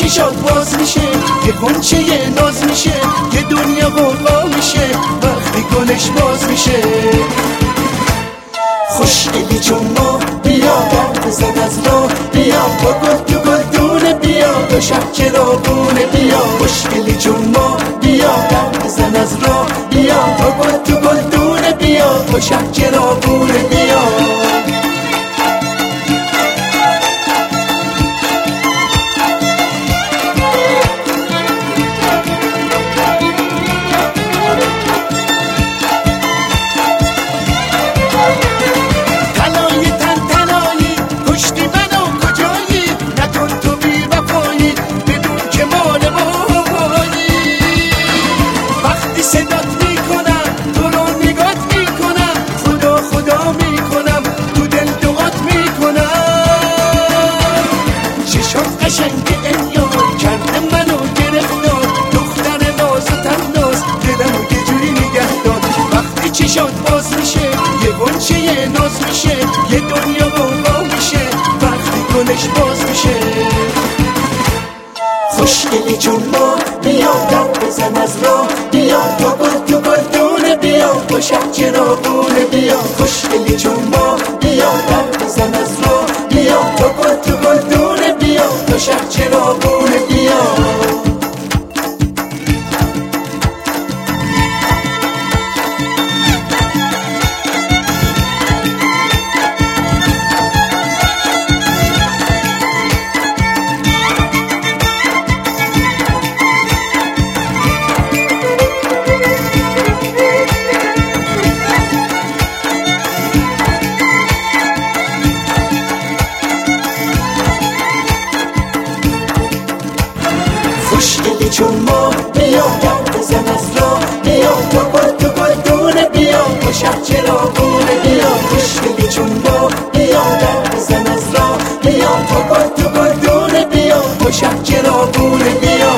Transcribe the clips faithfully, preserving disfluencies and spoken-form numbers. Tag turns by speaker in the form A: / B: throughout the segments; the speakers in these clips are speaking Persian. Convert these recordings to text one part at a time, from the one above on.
A: چشات باز میشه، یه غنچه یه ناز میشه، یه دنیا غوغا میشه وقتی گلش باز میشه. خوشگلی چون ما بیا در بزن از راه، بیا با گل تو گلدونه، بیا دو شب چراغونه، بیا خوشگلی چون ما بیا در بزن از راه، بیا با گل تو گلدونه، بیا دو شب چراغونه، بیا. قشنگ انیار کرده منو گرفتار، دختر ناز و تناز دلمو یه جوری نگه دار. وقتی چشات باز میشه، یه غنچه یه ناز میشه، یه دنیا غوغا میشه وقتی گلش باز میشه. خوشگلی چون ما بیا در بزن از راه، بیا تا گل تو گلدونه، بیا با شب چراغونه، بیا خوشگلی چون ما بیا در بزن از راه، بیا تا گل تو گلدونه، بیا تا شب چراغونه، بیا. خوشگلی چون ما بیا در بزن از راه، بیا تا گل تو گلدونه، بیا با شب چراغونه، بیا خوشگلی چون ما بیا در بزن از راه، بیا تا گل تو گلدونه، بیا با شب چراغونه، بیا.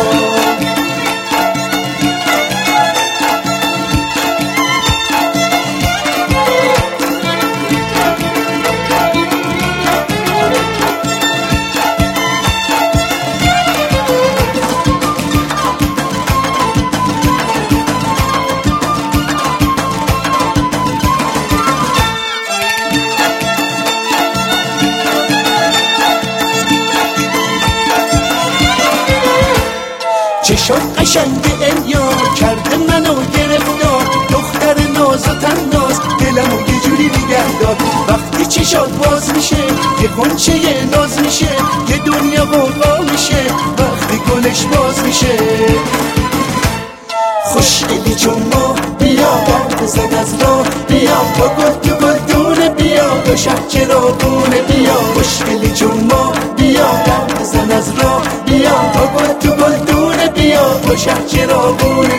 A: چشات قشنگ انیار کرده منو گرفتار، دختر ناز و تناز دلمو یه جوری نگه دار. وقتی چشات باز میشه، یه غنچه یه ناز میشه، یه دنیا غوغا میشه وقتی گلش باز میشه. خوشگلی چون ما بیا در بزن از راه، بیا با گل تو گلدونه، بیا دو شب چراغونه، بیا خوشگلی چون ما بیا در بزن از راه، بیا با گل تو گلدونه، بیا با شب چراغونه،